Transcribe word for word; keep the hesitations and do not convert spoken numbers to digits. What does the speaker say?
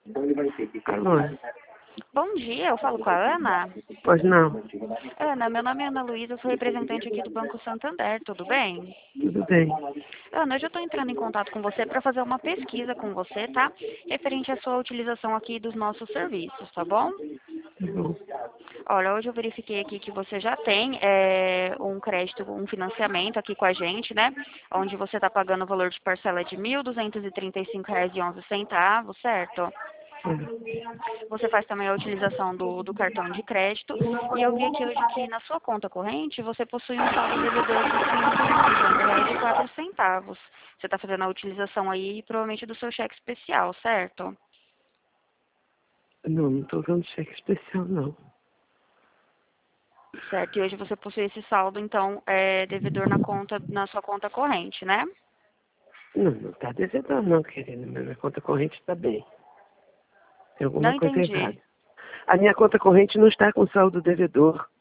Alô? Bom dia, eu falo com a Ana. Pois não. Ana, meu nome é Ana Luísa, eu sou representante aqui do Banco Santander, tudo bem? Tudo bem. Ana, hoje eu estou entrando em contato com você para fazer uma pesquisa com você, tá? Referente à sua utilização aqui dos nossos serviços, tá bom? Tá bom. Olha, hoje eu verifiquei aqui que você já tem é, um crédito, um financiamento aqui com a gente, né? Onde você está pagando o valor de parcela de mil duzentos e trinta e cinco reais e onze centavos, certo? Você faz também a utilização do, do cartão de crédito. E eu vi aqui hoje que na sua conta corrente você possui um saldo devedor de quinhentos e cinquenta reais e quatro centavos. Você está fazendo a utilização aí provavelmente do seu cheque especial, certo? Não, não estou usando cheque especial, não. Certo. E hoje você possui esse saldo, então, é, devedor na conta, na sua conta corrente, né? Não, não está devedor, não, querida. Minha conta corrente está bem. Tem Não alguma coisa entendi. errada. A minha conta corrente não está com saldo devedor.